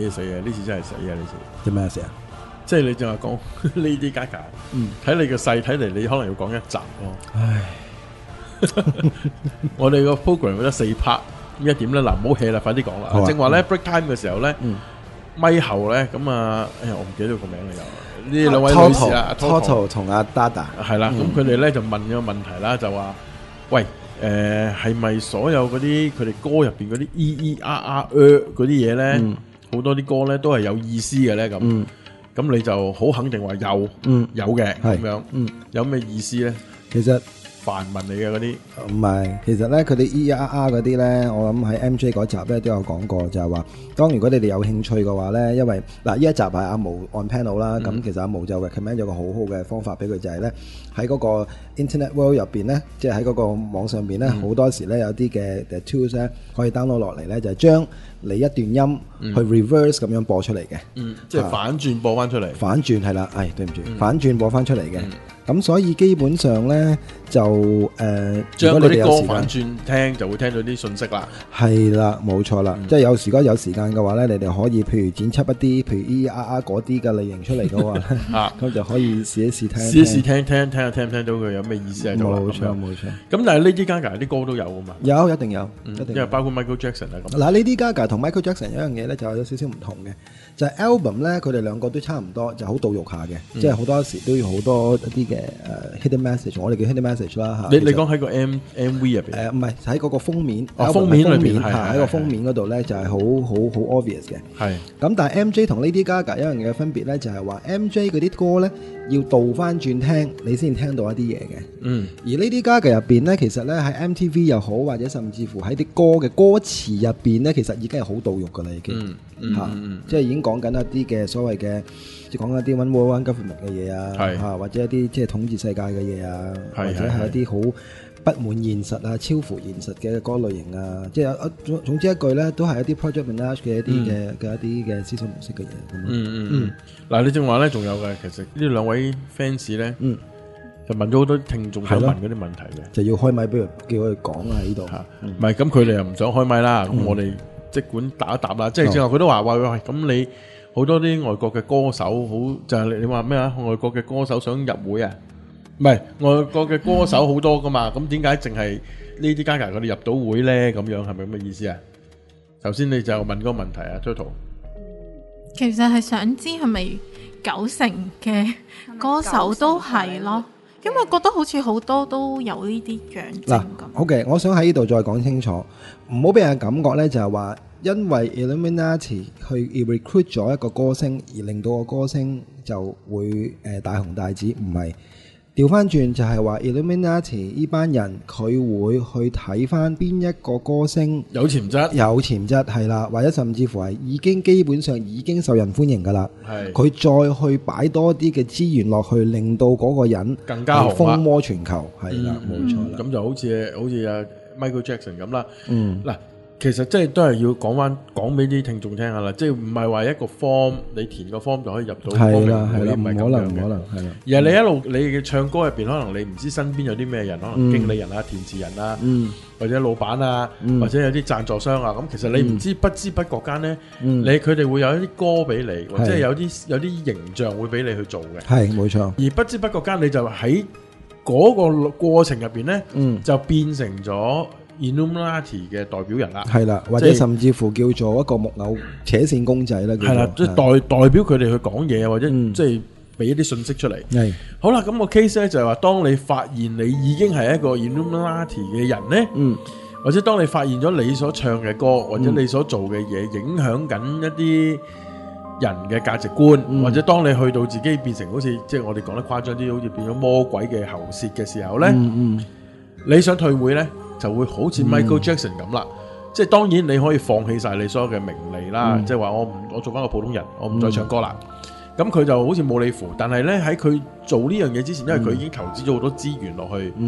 死啊！呢次真係死啊！呢次做咩事啊？ 即係你正話講 Lady Gaga，睇你個勢睇嚟，你可能要講一集咯。 唉， 我哋個 program 得4 part，咁一點咧嗱，唔好 hea 啦，快啲講好啊啦。正話咧 break time 嘅時候咧，咪後咧咁啊，哎呀，我唔記得個名啦又。呢兩位女士啊 Toto 同阿 Dada 係啦，咁佢哋咧就問咗個問題啦，就話：喂，係咪所有嗰啲佢哋歌入邊嗰啲 嗰啲嘢咧，好多啲歌咧都係有意思嘅咧？咁你就好肯定話有嘅咁樣，有咩意思咧？ 其實梵文嚟嘅嗰啲， 唔係，其實咧佢哋嗰啲咧，我諗喺 MJ 嗰集咧都有講過，就係話，當如果你哋有興趣嘅話咧，因為嗱呢一集係阿毛 on panel 啦，咁其實阿毛就 recommend 咗個好好嘅方法俾佢，就係咧喺嗰個 Internet World 入邊咧，即係喺嗰個網上邊咧，好多時咧有啲嘅 tools 咧可以 download 落嚟咧，就係將你一段音去 reverse 咁樣播出嚟嘅， 即係反轉播翻出嚟。 反轉係啦，對唔住，反轉播翻出嚟嘅。咁所以基本上咧就將嗰啲歌反轉聽，就會聽到啲信息啦。 係啦，冇錯啦。即係有時有時間嘅話咧，你哋可以譬如剪輯一啲，譬如嗰啲嘅類型出嚟嘅話，咁就可就試一試聽。 試一試聽下聽唔聽到佢有咩意思喺度啦。 冇錯。 咁但係 Lady Gaga 啲歌都有噶嘛？ 有，一定有， 因為包括 Michael Jackson 啊咁。 嗱，Lady Gaga 同 Michael Jackson 有一樣嘢咧，就有少少唔同嘅，就係 album 咧，佢哋兩個都差唔多，就好到肉下嘅，即係好多時都要好多一啲嘅hidden message， 我哋叫 hidden message 啦嚇。 你講喺個 MV 入邊？ 唔係喺嗰個封面， 封面裏邊喺個封面嗰度咧就係好 obvious 嘅。係。咁但係 MJ 同 Lady Gaga 一樣嘅分別咧，就係話 MJ 嗰啲歌咧要倒翻轉聽，你先聽到一啲嘢嘅。而 Lady Gaga 入邊咧，其實咧喺 MTV 又好，或者甚至乎喺啲歌嘅歌詞入邊咧，其實已經係好到肉噶啦，已經即係已經講緊一啲嘅所謂嘅，即係講一啲 One World One Government 嘅嘢啊，或者一啲即係統治世界嘅嘢啊，或者係一啲好不滿現實啊、超乎現實嘅歌類型啊，即係總之一句咧，都係一啲 Project Minaj 嘅一啲嘅思想模式嘅嘢。 嗱，你正話咧，仲有嘅，其實呢兩位 fans 咧，就問咗好多聽眾想問嗰啲問題嘅， 就要開咪俾佢叫佢講啊喺度。 唔係，咁佢哋又唔想開咪啦，咁我哋即管答一答啦。即係正話佢都話喂，咁你好多啲外國嘅歌手好就係你話咩啊？外國嘅歌手想入會啊？唔係，外國嘅歌手好多噶嘛，咁點解淨係呢啲Gaga佢哋入到會咧？咁樣係咪咁嘅意思啊？首先你就問嗰個問題啊 ，Toto。 其實係想知係咪90%嘅歌手都係咯，因為覺得好似好多都有呢啲樣徵咁。 OK， 我想喺呢度再講清楚，唔好俾人感覺咧就係話，因為 Illuminati 去 recruit 咗一個歌星，而令到個歌星就會大紅大紫，唔係。調翻轉就係話 Illuminati 呢班人佢會去睇翻邊一個歌星有潛質係啦，或者甚至乎係已經基本上已經受人歡迎噶啦，佢再去擺多啲嘅資源落去，令到嗰個人更加紅風靡全球，係啦，冇錯啦。 咁就好似阿 Michael Jackson 咁啦。嗱。其實即係都係要講俾啲聽眾聽下啦，即係唔係話一個 form 你填個 form 就可以入到歌名會，唔係咁樣嘅。而係你一路你嘅唱歌入邊，可能你唔知身邊有啲咩人，可能經理人啊、填詞人啊，或者老闆啊，或者有啲贊助商啊。咁其實你唔知不知不覺間咧，佢哋會有一啲歌俾你，或者有啲形象會俾你去做嘅。 係冇錯。 而不知不覺間你就喺嗰個過程入邊咧，就變成咗Illuminati 嘅代表人啦，係啦， 或者甚至乎叫做一個木偶扯線公仔啦， 係啦，即係代表佢哋去講嘢，或者即係俾一啲信息出嚟。係好啦，咁個 case 咧就係話，當你發現你已經係一個 Illuminati 嘅人咧，或者當你發現咗你所唱嘅歌或者你所做嘅嘢影響緊一啲人嘅價值觀，或者當你去到自己變成好似即係我哋講得誇張啲，好似變咗魔鬼嘅喉舌嘅時候咧，你想退會咧？就會好似 Michael Jackson 咁啦，即係當然你可以放棄晒你所有嘅名利啦，即係話我做翻個普通人，我唔再唱歌啦。咁佢就好似冇你符，但係咧喺佢做呢樣嘢之前，因為佢已經投資咗好多資源落去，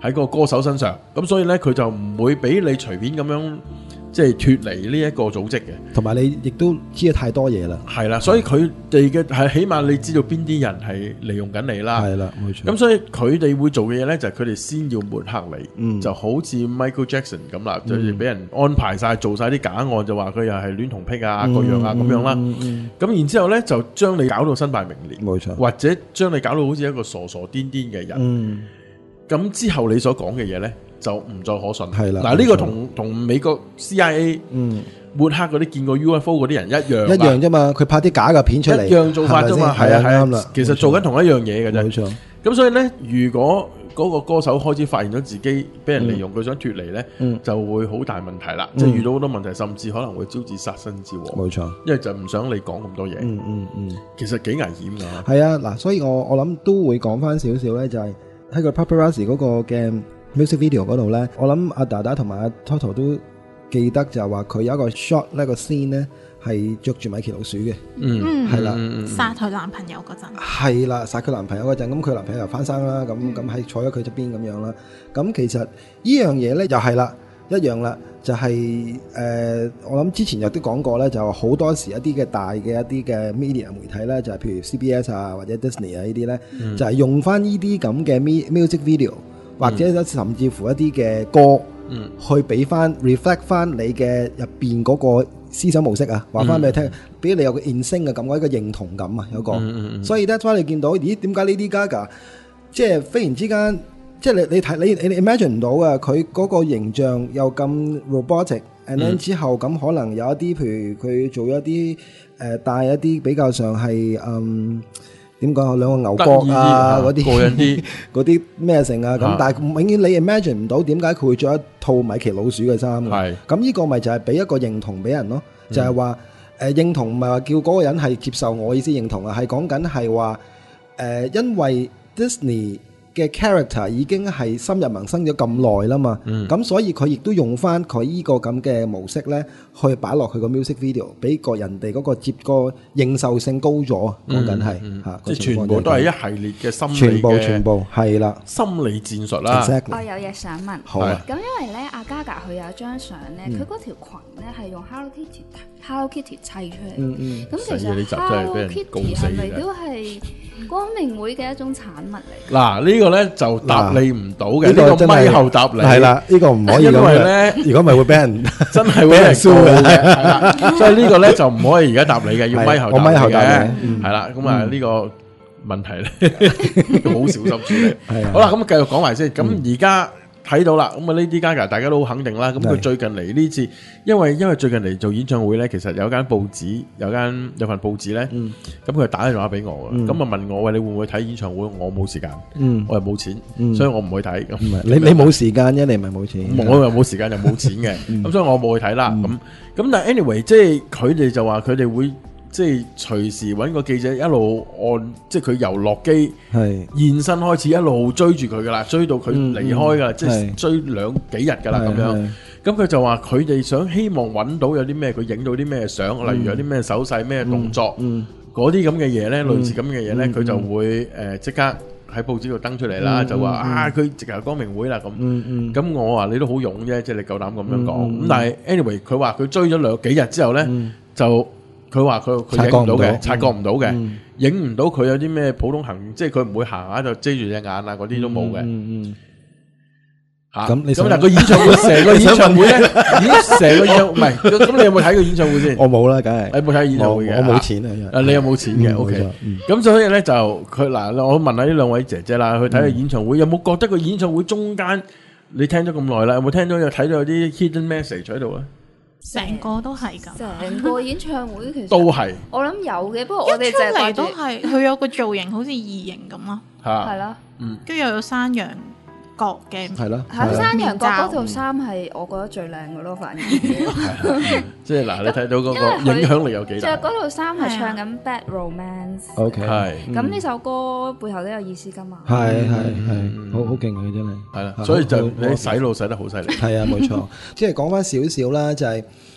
喺個歌手身上，咁所以咧佢就唔會俾你隨便咁樣即係脫離呢一個組織嘅， 同埋你亦都知得太多嘢啦。 係啦，所以佢哋嘅係起碼你知道邊啲人係利用緊你啦。 係啦，冇錯。 咁所以佢哋會做嘅嘢咧，就係佢哋先要抹黑你，就好似 Michael Jackson 咁啦，就俾人安排晒做晒啲假案，就話佢又係戀童癖啊、各樣啊咁樣啦。咁然之後咧就將你搞到身敗名裂， 冇錯， 或者將你搞到好似一個傻癲癲嘅人。咁之後你所講嘅嘢咧就唔再可信。 係啦， 嗱呢個同美國 CIA 抹黑嗰啲見過 UFO 嗰啲人一樣啫嘛， 佢拍啲假嘅片出嚟， 一樣做法啫嘛，係啊啱啦。其實做緊同一樣嘢嘅啫。 冇錯。 咁所以咧，如果嗰個歌手開始發現咗自己俾人利用，佢想脫離咧，就會好大問題啦。即係遇到好多問題，甚至可能會招致殺身之禍。冇錯，因為就唔想你講咁多嘢。其實幾危險㗎。係啊，嗱，所以我諗都會講翻少少咧，就係喺個 Paparazzi 嗰個嘅 music video 嗰度咧，我諗阿達達同埋阿 Toto 都記得就係話佢有一個 shot 呢個 scene 咧係着住米奇老鼠嘅，係啦， 殺佢男朋友嗰陣， 係啦，殺佢男朋友嗰陣，咁佢男朋友又翻生啦，咁喺坐咗佢側邊咁樣啦，咁其實呢樣嘢咧又係啦，一樣啦，就係我諗之前有啲講過咧，就好多時一啲嘅大嘅一啲嘅 media 媒體咧，就係譬如 CBS 啊或者 Disney 啊呢啲咧，就係用翻呢啲咁嘅 music video 或者甚至乎一啲嘅歌。去俾翻 reflect 翻你嘅入邊嗰個思想模式啊，話翻俾你聽，俾你有個 instinct 嘅感覺，一個認同感啊，有個，所以 that's why 你見到，咦，點解 Lady Gaga 即係忽然之間，即係你睇你 imagine 唔到啊，佢嗰個形象又咁 robotic，and then 之後咁可能有一啲，譬如佢做一啲帶一啲比較上係點講啊？兩個牛角啊，嗰啲過癮啲，嗰啲咩成啊？咁但係永遠你 imagine 唔到點解佢會着一套米奇老鼠嘅衫嘅。係咁呢個咪就係俾一個認同俾人咯，就係話認同唔係話叫嗰個人係接受我意思認同啊，係講緊係話因為 Disney 嘅 character 已經係深入民生咗咁耐啦嘛，咁所以佢亦都用翻佢依個咁嘅模式咧，去擺落佢個 music video， 俾個人哋嗰個接個認受性高咗，講緊係嚇， 即係全部都係一系列嘅心理嘅， 全部係啦， 心理戰術啦。 我有嘢想問， 好啊， 咁因為咧阿 Gaga 佢有一張相咧，佢嗰條裙咧係用 Hello Kitty 砌出嚟，咁其實 Hello Kitty 係咪都係光明會嘅一種產物嚟？ 嗱呢個咧就答你唔到嘅，呢個咪後答你係啦，呢個唔可以，因為咧如果唔係會俾人真係會俾人 sue 嘅，係啦，所以呢個咧就唔可以而家答你嘅，要咪後答你嘅，係啦，咁啊呢個問題咧要好小心處理。好啦，咁繼續講埋先，咁而家。睇到啦，咁啊Lady Gaga大家都好肯定啦。咁佢最近嚟呢次，因為最近嚟做演唱會咧，其實有間報紙，有份報紙咧，咁佢打電話俾我嘅，咁啊問我喂，你會唔會睇演唱會？我冇時間，我又冇錢，所以我唔會睇。咁你冇時間啫，你唔係冇錢。 我又冇時間又冇錢嘅，咁所以我冇去睇啦。咁但係 anyway，即係佢哋就話佢哋會。即係隨時揾個記者一路按，即係佢由落機現身開始一路追住佢噶啦，追到佢離開噶啦，即係追幾日噶啦咁樣。咁佢就話佢哋希望揾到有啲咩，佢影到啲咩相，例如有啲咩手勢、咩動作，嗰啲咁嘅嘢咧，類似咁嘅嘢咧，佢就會即刻喺報紙度登出嚟啦，就話佢直頭光明會啦咁。咁我話你都好勇啫，即係你夠膽咁樣講。咁但係 anyway，佢話佢追咗幾日之後咧，就佢話佢影唔到嘅，察覺唔到嘅，影唔到佢有啲咩普通行，即係佢唔會行下就遮住隻眼啊，嗰啲都冇嘅。嚇咁但係個演唱會成個演唱會咧，成個演唱唔係咁，你有冇睇過演唱會先？ 我冇啦，梗係。 你冇睇演唱會嘅？ 我冇錢啊！ 你有冇錢嘅？OK。咁所以咧就佢嗱，我問下呢兩位姐姐啦，去睇個演唱會有冇覺得個演唱會中間你聽咗咁耐啦，有冇聽到睇到有啲 hidden message 喺度咧？ 成個都係咁， 成個演唱會其實都係。我諗有嘅，不過我哋就嚟都係佢有個造型好似異形咁咯， 係啦， 跟住又有山羊角嘅， 係咯， 山羊角嗰套衫係我覺得最靚嘅咯，反而即係嗱，你睇到嗰個影響力有幾大？ 着嗰套衫係唱緊 Bad Romance，OK， 係咁呢首歌背後都有意思噶嘛？ 係好勁嘅真係， 係啦，所以就你洗腦洗得好犀利， 係啊，冇錯。即係講翻少少啦，就係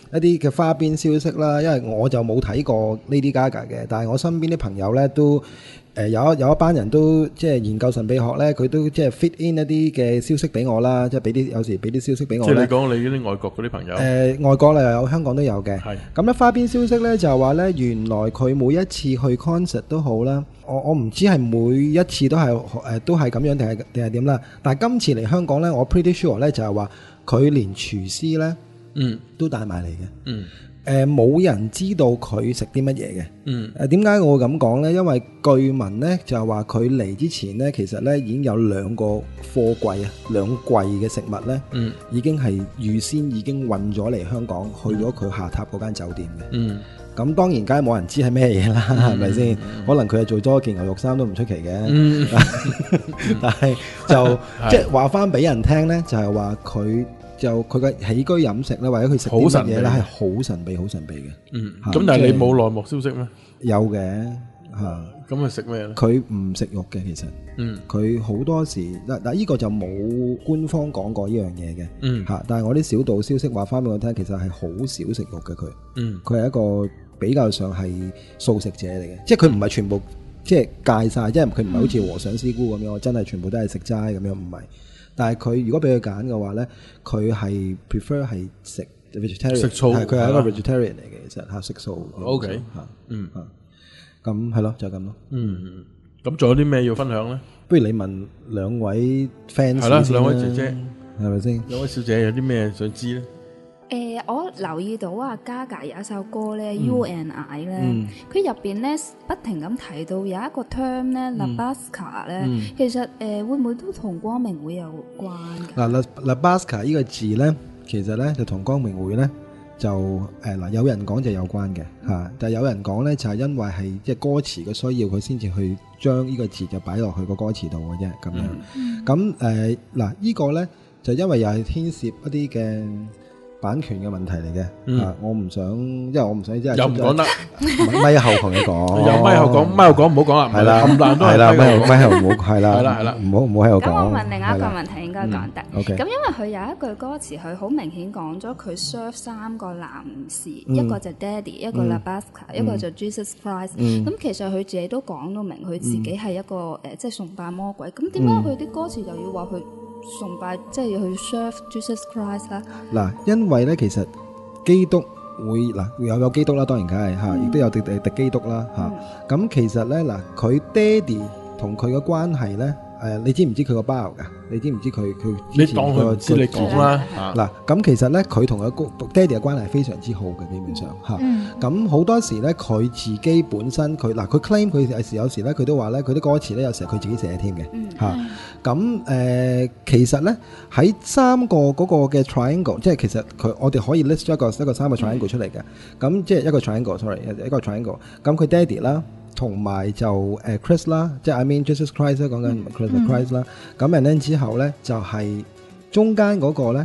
一啲嘅花邊消息啦，因為我就冇睇過 Lady Gaga 嘅，但係我身邊啲朋友咧都有一班人都即係研究神秘學咧，佢都即係 fit in 一啲嘅消息俾我啦，即係有時俾啲消息俾我。即係你講你嗰啲外國嗰啲朋友？ 外國又有，香港都有嘅。係咁咧，花邊消息咧就話咧，原來佢每一次去 concert 都好啦，我唔知係每一次都係咁樣定係點啦。但係今次嚟香港咧，我 pretty sure 咧就係話佢連廚師咧都帶埋嚟嘅。冇人知道佢食啲乜嘢嘅。點解我會咁講呢？因為據聞呢就係話佢嚟之前呢，其實呢已經有2個貨櫃啊，2櫃嘅食物呢，已經係預先已經運咗嚟香港，去咗佢下榻嗰間酒店嘅。咁當然梗係冇人知係咩嘢啦，係咪先？可能佢係做咗件牛肉衫都唔出奇嘅。但係就即係話翻俾人聽呢，就係話佢嘅起居飲食咧，或者佢食啲乜嘢咧，係好神秘、好神秘嘅。咁但係你冇內幕消息咩？有嘅嚇。咁佢食咩咧？佢唔食肉嘅，其實。佢好多時嗱呢個就冇官方講過呢樣嘢嘅。嚇，但係我啲小道消息話翻俾我聽，其實係好少食肉嘅佢。佢係一個比較上係素食者嚟嘅，即係佢唔係全部即係戒晒，即係佢唔係好似和尚師姑咁樣，真係全部都係食齋咁樣，唔係。但係佢如果俾佢揀嘅話咧，佢係 prefer 係食 vegetarian， 食素，佢係一個 vegetarian 嚟嘅，其實嚇食素。OK，咁係咯，就係咁咯。咁仲有啲咩要分享咧？不如你問2位 fans 先啦。係啦，2位姐姐係咪先？2位小姐有啲咩想知咧？ 我留意到啊，Gaga有一首歌咧，You and I 咧，佢入邊咧不停咁提到有一個 term 咧，Labasca 咧，其實會唔會都同光明會有關嘅？ Labasca 呢個字咧，其實咧就同光明會咧就有人講就有關嘅嚇，但係有人講咧就係因為係即係歌詞嘅需要，佢先至去將呢個字就擺落去個歌詞度嘅啫咁樣。咁呢個咧就因為又係牽涉一啲嘅版權嘅問題嚟嘅，我唔想，因為我唔想即係又唔講得，咪後同你講，有咪後講，咪後講唔好講啦，係啦，冚唪唥都係啦，咪後唔好，係啦，係啦，唔好喺度講。 咁我問另一個問題應該講得，咁因為佢有一句歌詞，佢好明顯講咗佢 serve 3個男士，一個就 Daddy， 一個 Labasca， 一個就 Jesus Christ。咁其實佢自己都講到明，佢自己係一個即係崇拜魔鬼。咁點解佢啲歌詞就要話佢崇拜，即係要去 serve Jesus Christ 啦？嗱， 因為咧，其實基督會有基督啦，當然梗係嚇，亦都有敵基督啦嚇。咁其實咧佢爹哋同佢嘅關係咧，你知唔知佢個 bio 㗎？你知唔知佢之前個？你當佢知你講啦。咁其實咧，佢同佢爹哋嘅關係係非常之好嘅，基本上嚇。咁好多時咧，佢自己本身佢 claim 佢有時咧，佢都話咧，佢啲歌詞咧有時係佢自己寫添嘅嚇。咁其實咧喺3個嗰個嘅 triangle， 即係其實我哋可以 list 一個3個 triangle 出嚟嘅。咁即係一個 triangle，sorry， 一個 triangle。咁佢爹哋啦，同埋就Chris 啦，即係 I mean Jesus Christ 講緊 Christ 啦。咁然後之後咧就係中間嗰個咧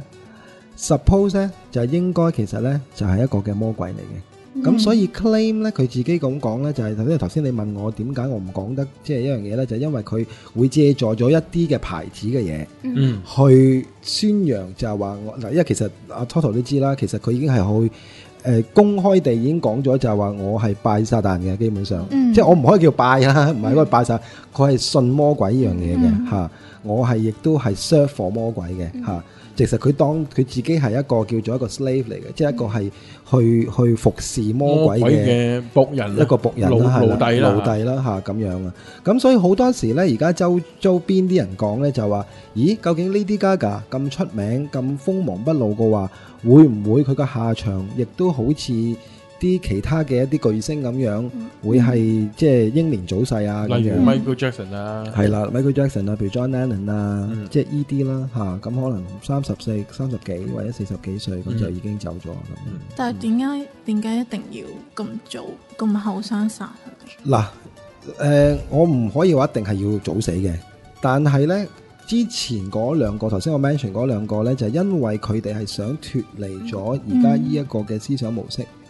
suppose 咧就應該其實咧就係一個嘅魔鬼嚟嘅。咁所以 claim 咧佢自己咁講咧就係頭先你問我點解我唔講得即係一樣嘢咧，就係因為佢會借助咗一啲嘅牌子嘅嘢去宣揚，就係話我因為其實阿 Toto 都知啦，其實佢已經係去公開地已經講咗，就係話我係拜撒旦嘅，基本上即係我唔可以叫拜啦，唔係嗰個拜撒，佢係信魔鬼呢樣嘢嘅嚇。我係亦都係 serve for 魔鬼嘅嚇。其實佢當佢自己係一個叫做一個 slave 嚟嘅，即係一個係去服侍魔鬼嘅僕人，一個僕人啦，奴隸啦嚇咁樣啊。咁所以好多時咧，而家周邊啲人講咧就話：咦，究竟 Lady Gaga 咁出名、咁鋒芒不露嘅話，會唔會佢個下場亦都好似啲其他嘅一啲巨星咁樣，會係即係英年早逝啊？例如 Michael Jackson 啊，係啦 ，Michael Jackson 啊，譬如 John Lennon 啊，即係呢啲啦嚇。咁可能30幾或者40幾歲咁就已經走咗咁。 但係點解一定要咁早咁後生殺佢？ 嗱，我唔可以話一定係要早死嘅，但係咧。之前嗰2個，頭先我 mention 嗰2個咧，就係因為佢哋係想脫離咗而家呢一個嘅思想模式，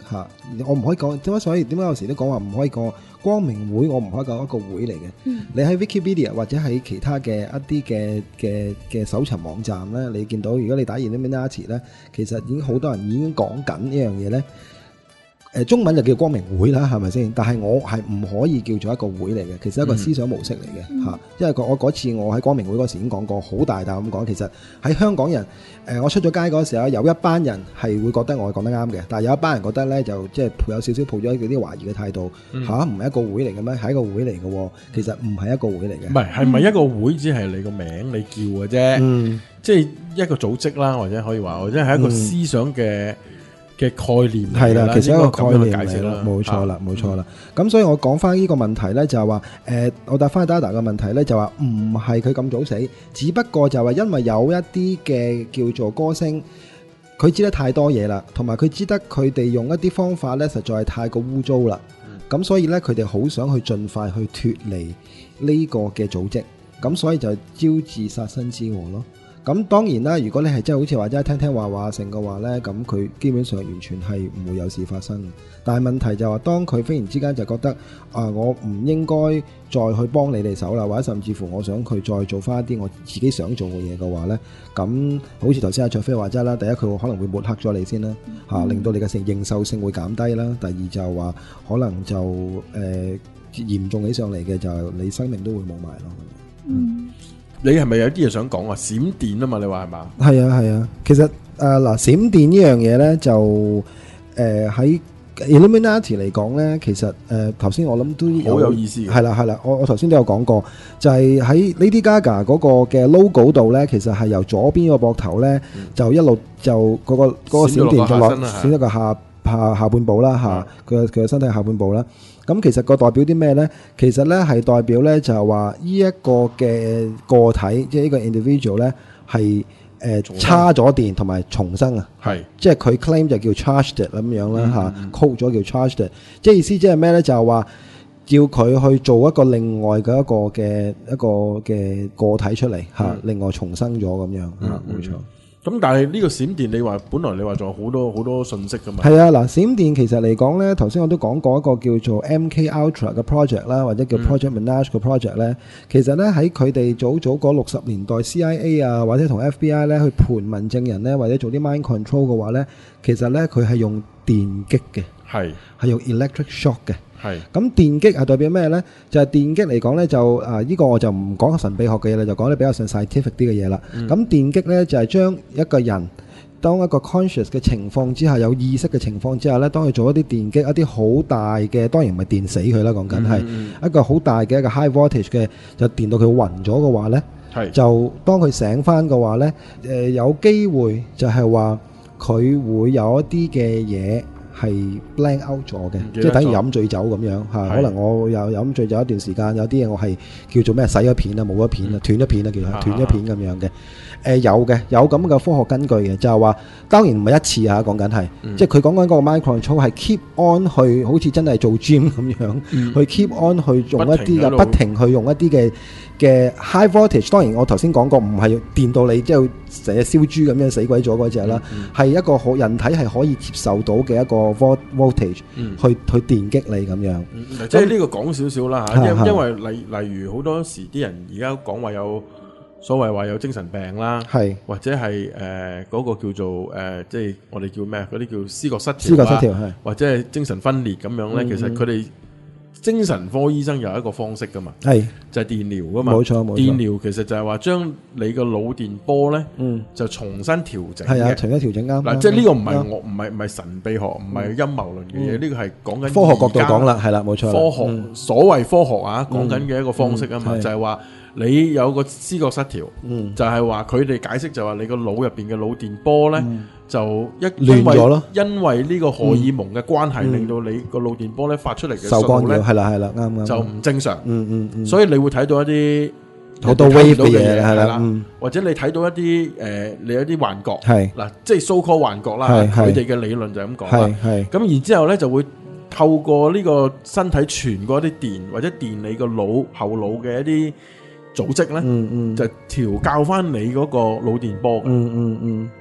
嚇，我唔可以講點解，所以點解有時都講話唔可以講光明會，我唔可以講一個會嚟嘅。你喺 Wikipedia 或者喺其他嘅一啲嘅搜尋網站咧，你見到如果你打 Illuminati 咧，其實已經好多人已經講緊呢樣嘢咧。中文就叫光明會啦，係咪先？但係我係唔可以叫做一個會嚟嘅，其實係一個思想模式嚟嘅嚇。因為我嗰次我喺光明會嗰時已經講過，好大膽咁講，其實喺香港人我出咗街嗰時候，有一班人係會覺得我係講得啱嘅，但係有一班人覺得咧就即係有少少抱咗啲懷疑嘅態度嚇，唔係一個會嚟嘅咩？係一個會嚟嘅喎，其實唔係一個會嚟嘅。唔係， 係咪一個會只係你個名你叫嘅啫？即係一個組織啦，或者可以話，或者係一個思想嘅概念係啦，其實一個概念解釋啦， 冇錯啦，冇錯啦。咁所以我講翻呢個問題咧，就係話我答翻 Dada 嘅問題咧，就話唔係佢咁早死，只不過就係話因為有一啲嘅叫做歌星，佢知得太多嘢啦，同埋佢知得佢哋用一啲方法咧，實在係太過污糟啦。咁所以咧，佢哋好想去盡快去脫離呢個嘅組織，咁所以就招致殺身之禍咯。咁當然啦，如果你係真係好似話齋聽聽話成嘅話呢，咁佢基本上完全係唔會有事發生。但係問題就係話，當佢忽然之間就覺得我唔應該再去幫你哋手啦，或者甚至乎我想佢再做翻一啲我自己想做嘅嘢嘅話呢，咁好似頭先阿卓飛話齋啦，第一佢可能會抹黑咗你先啦，令到你嘅認受性會減低啦。第二就係話可能就嚴重起上嚟嘅就係你生命都會冇埋咯。 你係咪有啲嘢想講啊？閃電啊嘛，你話係嘛？ 係啊係啊，其實嗱閃電呢樣嘢咧就喺 Illuminati 嚟講咧，其實頭先我諗都好有意思嘅。係啦，我頭先都有講過，就係喺 Lady Gaga 嗰個嘅 logo 度咧，其實係由左邊個膊頭咧就一路就嗰個閃電就落閃咗個下半部啦嚇，佢嘅身體下半部啦。咁其實個代表啲咩呢？其實呢係代表呢就係話呢一個嘅個體，即係呢個 individual 呢係叉咗電同埋重生啊！係，即係佢 claim 就叫 charged 咁樣啦嚇，code 咗叫 charged， 即係意思即係咩呢？就係話叫佢去做一個另外嘅一個嘅個體出嚟嚇，另外重生咗咁樣嚇，冇錯。 咁但係呢個閃電，你話本來你話仲有好多信息噶嘛？ 係啊，嗱，閃電其實嚟講咧，頭先我都講過一個叫做 MK Ultra 嘅 project 啦，或者叫 Project Minaj 嘅 project 咧。其實咧喺佢哋早嗰60年代 CIA 啊，或者同 FBI 咧去盤問證人咧，或者做啲 mind control 嘅話咧，其實咧佢係用電擊嘅，係用 electric shock 嘅。咁電擊係代表咩呢？就係電擊嚟講呢，就呢個我就唔講神秘學嘅嘢啦，就講啲比較上 scientific 啲嘅嘢啦。咁電擊呢，就係將一個人當一個 conscious 嘅情況之下，有意識嘅情況之下呢，當佢做一啲電擊，一啲好大嘅，當然唔係電死佢啦，講緊係一個好大嘅一個 high voltage 嘅，就電到佢暈咗嘅話呢，就當佢醒翻嘅話呢，有機會就係話佢會有一啲嘅嘢係 blank out 咗嘅，即係等於飲醉酒咁樣嚇。可能我有飲醉酒一段時間，有啲嘢我係叫做咩洗咗片啊，冇咗片啊，斷咗片啊，叫斷咗片咁樣嘅。有咁嘅科學根據嘅，就係話當然唔係一次啊，講緊係，即係佢講緊嗰個 mind control 係 keep on 去，好似真係做 gym 咁樣，去 keep on 去用一啲嘅不停去用一啲嘅 high voltage。當然我頭先講過，唔係電到你即係成日燒豬咁樣死鬼咗嗰隻啦，係一個人體係可以接受到嘅一個 voltage 去電擊你咁樣。 即係呢個講少少啦嚇，因為例如好多時啲人而家講話有所謂話有精神病啦，或者係嗰個叫做即係我哋叫咩？嗰啲叫思覺失調，或者係精神分裂咁樣咧。其實佢哋精神科醫生有一個方式噶嘛，就係電療噶嘛。冇錯，電療其實就係話將你個腦電波咧，就重新調整嘅。 重新調整啱。 嗱，即係呢個唔係神秘學，唔係陰謀論嘅嘢，呢個係講緊科學角度講啦，係啦，冇錯。 科學所謂科學啊，講緊嘅一個方式啊嘛，就係話。你有個思覺失調，就係話佢哋解釋就話你個腦入邊嘅腦電波呢，就亂咗咯， 因為呢個荷爾蒙嘅關係，令到你個腦電波呢發出嚟嘅受干擾，係啦，啱就唔正常。所以你會睇到一啲好多 wave 嘅嘢，係啦， 或者你睇到一啲你有啲幻覺，嗱，即係 so call 幻覺啦，佢哋嘅理論就係咁講啦。咁然之後呢就會透過呢個身體傳過一啲電，或者電你個腦後腦嘅一啲組織咧，就調校翻你嗰個腦電波嘅。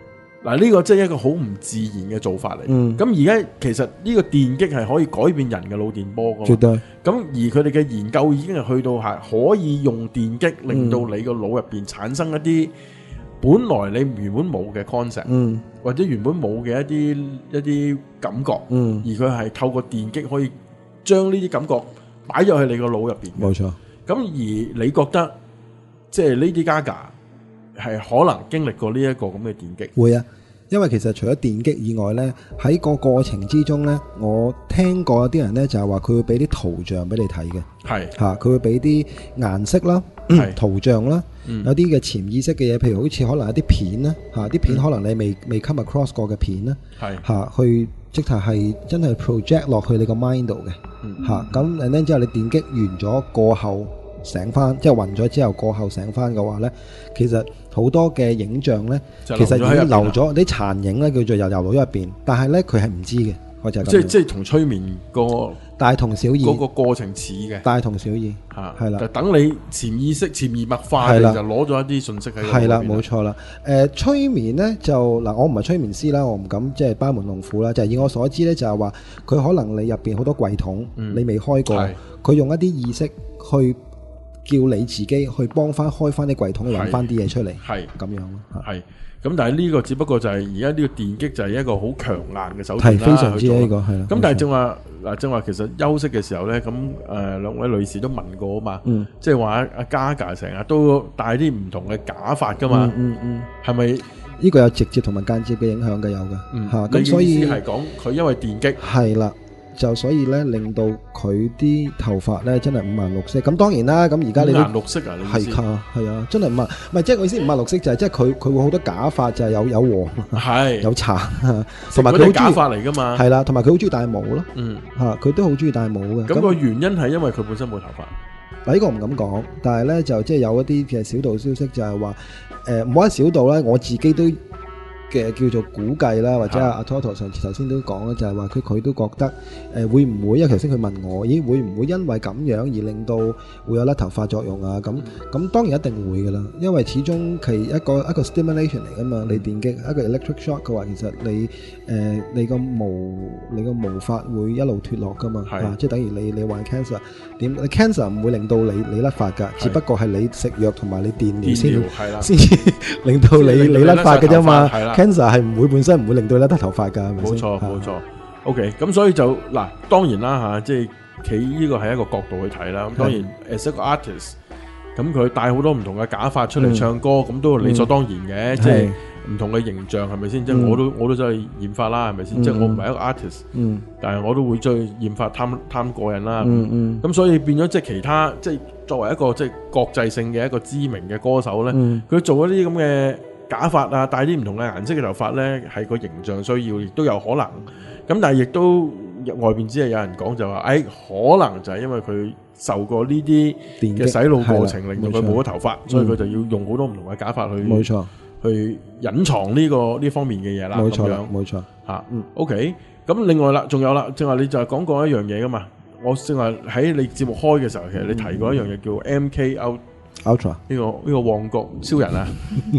嗱，呢個即係一個好唔自然嘅做法嚟。咁而家其實呢個電擊係可以改變人嘅腦電波㗎。 絕對。 咁而佢哋嘅研究已經係去到係可以用電擊令到你個腦入邊產生一啲本來你原本冇嘅 concept，或者原本冇嘅一啲感覺，而佢係透過電擊可以將呢啲感覺擺咗去你個腦入邊。 冇錯。 咁而你覺得即係 Lady Gaga係可能經歷過呢一個咁嘅電擊？ 會啊，因為其實除咗電擊以外呢，喺個過程之中呢，我聽過有啲人呢就係話佢會俾啲圖像俾你睇嘅，係嚇，佢會俾啲顏色啦、圖像啦，有啲嘅潛意識嘅嘢，譬如好似可能有啲片啦嚇，啲片可能你未 come across 過嘅片啦，係嚇，去即係真係 project 落去你個 mind 度嘅嚇，咁然後之後你電擊完咗過後醒翻，即係暈咗之後過後醒翻嘅話呢，其實好多嘅影像呢，其實已經留咗啲殘影呢，叫做又流到入邊，但係呢，佢係唔知嘅，我就係即係同催眠個大同小異， 嗰個過程似嘅， 大同小異嚇， 係啦， 就等你潛意識潛移默化，你就攞咗一啲信息喺度。 係啦，冇錯啦。催眠呢，就嗱，我唔係催眠師啦，我唔敢即係班門弄斧啦。就係以我所知呢，就係話佢可能你入邊好多櫃桶，你未開過，佢用一啲意識去叫你自己去幫翻開翻啲櫃桶，揾翻啲嘢出嚟，係咁樣咯。係咁，但係呢個只不過就係而家呢個電擊就係一個好強硬嘅手段啦， 係非常之呢個係啦。 咁但係正話其實休息嘅時候咧，咁兩位女士都問過啊嘛，即係話阿 Gaga 成日都戴啲唔同嘅假髮噶嘛，係咪呢個有直接同埋間接嘅影響嘅？有嘅嚇，咁所以係講佢因為電擊係啦。就所以咧，令到佢啲頭髮咧真係五顏六色。咁當然啦，咁而家你五顏六色啊，你係係啊，真係唔係即係我意思五顏六色就係即係佢會好多假髮，就係有黃係有橙，同埋佢好假髮嚟噶嘛，係啦，同埋佢好中意戴帽咯，嚇佢都好中意戴帽嘅。 咁個原因係因為佢本身冇頭髮。 嗱呢個唔敢講，但係咧就即係有一啲嘅小道消息就係話唔好話小道咧，我自己都嘅叫做估計啦，或者阿 Toto 上次頭先都講啦，就係話佢都覺得會唔會？因為頭先佢問我，咦會唔會因為咁樣而令到會有甩頭髮作用啊？咁當然一定會噶啦，因為始終係一個 stimulation 嚟噶嘛，你電擊一個 electric shock 嘅話，其實你個毛髮會一路脫落噶嘛，即係等於你患 cancer 點？cancer 唔會令到你甩髮㗎，只不過係你食藥同埋你電療先令到你甩髮嘅啫嘛。cancer 係唔會本身唔會令到你甩頭髮㗎，係咪先？ 冇錯。OK， 咁所以就嗱，當然啦嚇，即係企呢個係一個角度去睇啦。咁當然 as 一個 artist，咁佢帶好多唔同嘅假髮出嚟唱歌，咁都係理所當然嘅，即係唔同嘅形象係咪先？即係我都真係染髮啦，係咪先？即係我唔係一個 artist，但係我都會追染髮貪過癮啦。咁所以變咗即係其他即係作為一個即係國際性嘅一個知名嘅歌手咧，佢做一啲咁嘅假髮啊，戴啲唔同嘅顏色嘅頭髮呢，係個形象需要，亦都有可能。咁但係亦都外邊只係有人講就話，可能就係因為佢受過呢啲嘅洗腦過程，令到佢冇咗頭髮，所以佢就要用好多唔同嘅假髮去，冇錯，去隱藏呢方面嘅嘢啦。冇錯，嚇，OK。咁另外啦，仲有啦，正話你就係講過一樣嘢噶嘛。我正話喺你節目開嘅時候，其實你提過一樣嘢叫 MK Ultra 呢個旺角超人啊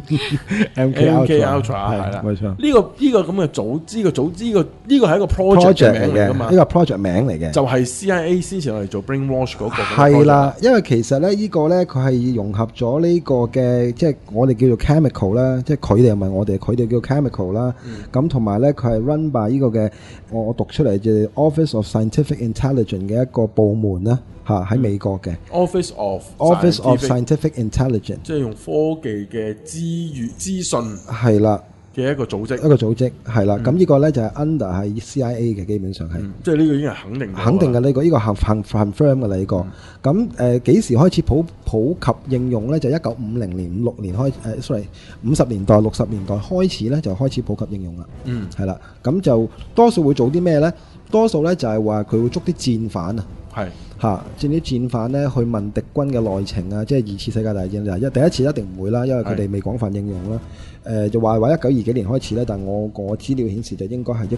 ，MK Ultra 係啦，冇錯。呢個咁嘅組織，呢個係一個 project 名嚟噶嘛？呢個 project 名嚟嘅，就係 CIA 先前我哋做 Brainwash 嗰個。 係啦，因為其實咧呢個咧佢係融合咗呢個嘅，即係我哋叫做 chemical 啦，即係佢哋又唔係我哋，佢哋叫 chemical 啦。咁同埋咧佢係 run by 呢個嘅，我讀出嚟就 Office of Scientific Intelligence 嘅一個部門啦。喺美國嘅 Office of Scientific Intelligence， 即係用科技嘅資訊係啦嘅一個組織係啦。咁呢個咧就係 under 係 CIA 嘅，基本上係，即係呢個已經係肯定嘅呢個係 confirm 嘅呢個。咁幾時開始普及應用咧？就1950年56年50年代60年代開始咧就開始普及應用啦。係啦，咁就多數會做啲咩咧？多數咧就係話佢會捉啲戰犯啊。 即係啲戰犯咧去問敵軍嘅內情啊，即係2次世界大戰第一次一定唔會啦，因為佢哋未廣泛應用啦。就話1920幾年開始咧，但我資料顯示就應該係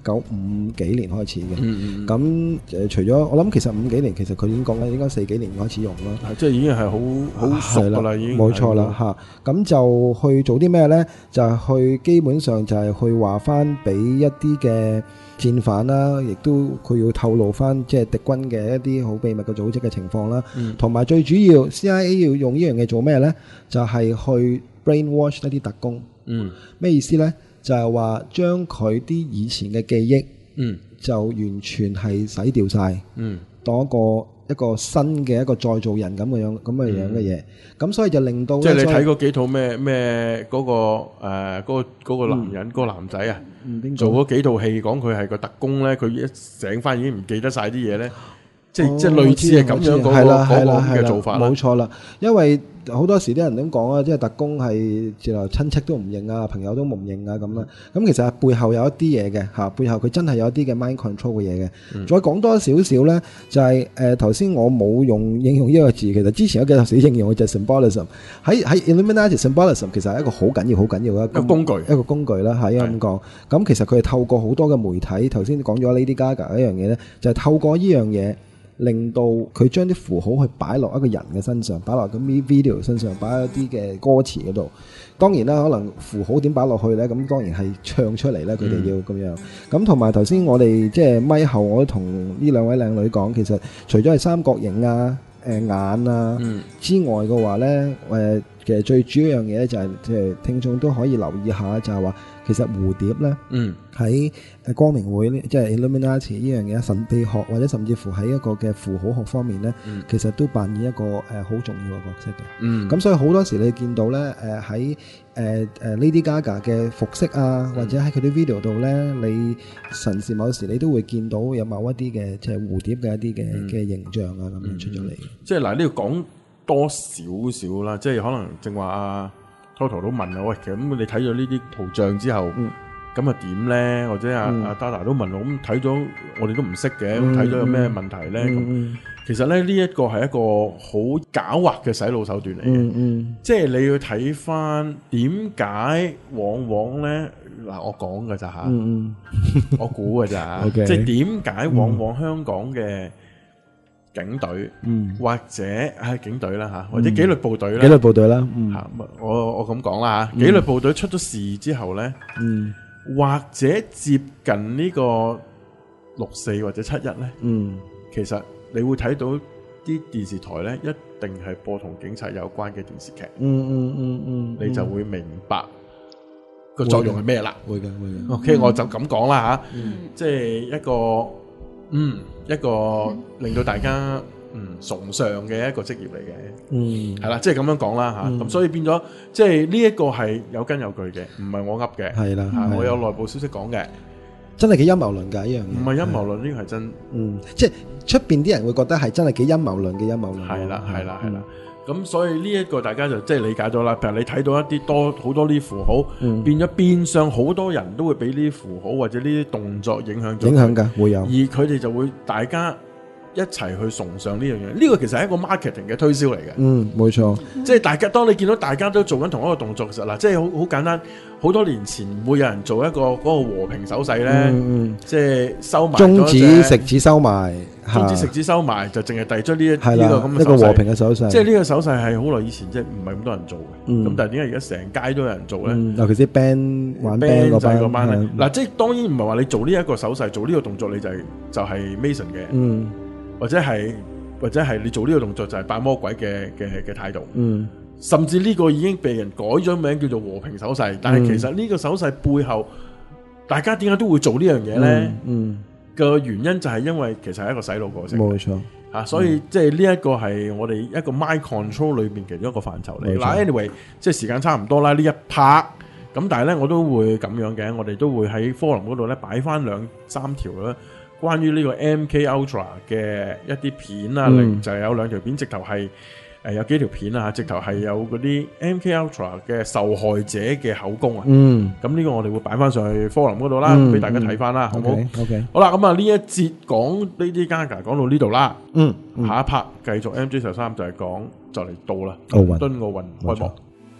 1950幾年開始嘅。咁除咗我諗，其實50幾年其實佢已經講緊應該4幾年開始用啦。 即係已經係好熟㗎啦，已經冇錯啦咁就去做啲咩咧？就係去基本上就係去話翻俾一啲嘅戰犯啦，亦都佢要透露翻即係敵軍嘅一啲好秘密嘅組織嘅情況啦。同埋最主要 CIA 要用呢樣嘢做咩咧？就係去brainwash 一啲特工，咩意思呢？就係話將佢啲以前嘅記憶，就完全係洗掉晒，當一個新嘅一個再造人咁嘅樣嘅嘢，咁所以就令到即係你睇過幾套咩嗰個男人嗰個男仔啊，做嗰幾套戲講佢係個特工呢，佢一醒翻已經唔記得晒啲嘢呢。即係類似係咁樣嗰個嘅做法啦， 冇錯啦。因為好多時啲人都講啊，即係特工係直頭親戚都唔認啊，朋友都唔認啊咁啦。咁其實背後有一啲嘢嘅嚇，背後佢真係有一啲嘅 mind control 嘅嘢嘅。再講多少少咧，就係頭先我冇應用呢個字，其實之前有幾頭時應用嘅就係 symbolism。喺 Illuminati symbolism 其實係一個好緊要嘅一個工具啦嚇，應該咁講。咁其實佢係透過好多嘅媒體，頭先講咗 Lady Gaga 一樣嘢咧，就係透過呢樣嘢。令到佢將啲符號去擺落一個人嘅身上，擺落個 video 身上，擺一啲嘅歌詞嗰度。當然啦，可能符號點擺落去呢？咁當然係唱出嚟呢。佢哋要咁樣。咁同埋頭先我哋即係咪後，我都同呢兩位靚女講，其實除咗係三角形啊、眼啊之外嘅話呢，其實最主要一樣嘢咧就係即係聽眾都可以留意下，就係話其實蝴蝶咧喺光明會即係 Illuminati 呢樣嘢神秘學或者甚至乎喺一個嘅符號學方面咧，其實都扮演一個好重要嘅角色嘅。咁所以好多時你見到咧喺Lady Gaga 嘅服飾啊，或者喺佢啲 video 度咧，你神時某時你都會見到有某一啲嘅即係蝴蝶嘅一啲嘅形象啊咁樣出咗嚟。 即係嗱呢度講多少少啦，即係可能正話阿 Toto 都問啊，喂，其實咁你睇咗呢啲圖像之後，咁啊點咧？或者阿 Dada 都問我，咁睇咗我哋都唔識嘅，咁睇咗有咩問題咧？咁其實咧呢一個係一個好狡猾嘅洗腦手段嚟嘅，即係你要睇翻點解往往咧嗱，我講㗎咋嚇，我估㗎咋，即係點解往往香港嘅警隊，或者係警隊啦嚇，或者紀律部隊啦， 紀律部隊啦嚇，我咁講啦嚇，紀律部隊出咗事之後咧，或者接近呢個6·4或者7·1咧，其實你會睇到啲電視台咧，一定係播同警察有關嘅電視劇，你就會明白個作用係咩啦。 會嘅。 OK，我就咁講啦嚇，即係一個令到大家崇尚嘅一個職業嚟嘅，係啦，即係咁樣講啦嚇。咁所以變咗，即係呢一個係有根有據嘅，唔係我噏嘅，係啦，我有內部消息講嘅， 真係幾陰謀論㗎呢樣嘢。 唔係陰謀論，呢個係真， 即係出邊啲人會覺得係真係幾陰謀論嘅陰謀論。 係啦。咁所以呢一個大家就即係理解咗啦。譬如你睇到一啲好多呢啲符號，變咗變相好多人都會俾呢啲符號或者呢啲動作影響㗎，會有。 而佢哋就會大家一齊去崇尚呢樣嘢。呢個其實係一個 marketing 嘅推銷嚟嘅。 冇錯。 即係大家當你見到大家都做緊同一個動作嘅時候，嗱，即係好簡單。好多年前會有人做一個嗰個和平手勢咧，即係收埋中指食指收埋， 中指食指收埋就淨係遞出呢個咁嘅一個和平嘅手勢。 即係呢個手勢係好耐以前即係唔係咁多人做嘅，咁但係點解而家成街都有人做咧？ 尤其是 band 玩 band 嗰班咧， 嗱，即係當然唔係話你做呢一個手勢做呢個動作你就係 Mason 嘅，或者係你做呢個動作就係拜魔鬼嘅態度。甚至呢個已經被人改咗名叫做和平手勢，但係其實呢個手勢背後，大家點解都會做呢樣嘢呢？個原因就係因為其實係一個洗腦過程。 冇錯啊，所以即係呢一個係我哋一個 mind control 裏面其中一個範疇嚟。嗱 ，anyway， 即係時間差唔多啦，呢一 part 咁，但係呢，我都會咁樣嘅，我哋都會喺 forum 嗰度呢擺翻2-3條啦，關於呢個 MK Ultra 嘅一啲片啊，就係有2條片直頭係。 有幾條片啊，直頭係有嗰啲 MK Ultra 嘅受害者嘅口供啊。咁呢個我哋會擺翻上去 forum 嗰度啦，俾大家睇翻啦，好唔好 ？OK。 好啦，咁啊呢一節講 Lady Gaga 講到呢度啦。下一 part 繼續 MJ13就係講就嚟到啦，倫敦奧運開幕。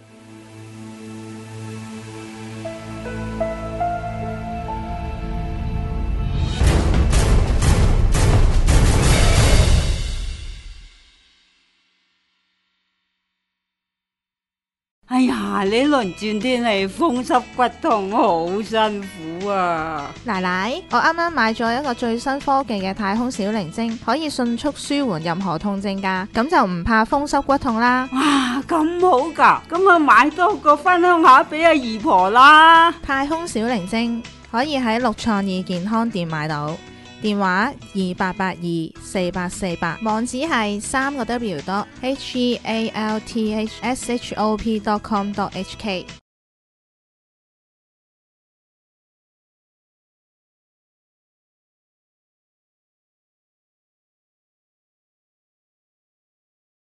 哎呀，呢輪轉天氣風濕骨痛，好辛苦啊！ 奶奶，我啱啱買咗一個最新科技嘅太空小靈精，可以迅速舒緩任何痛症㗎，咁就唔怕風濕骨痛啦。 哇，咁好㗎，咁我買多個分享下俾阿姨婆啦。 太空小靈精可以喺六創意健康店買到。電話28824848，網址係3個W.healthshop.com.hk。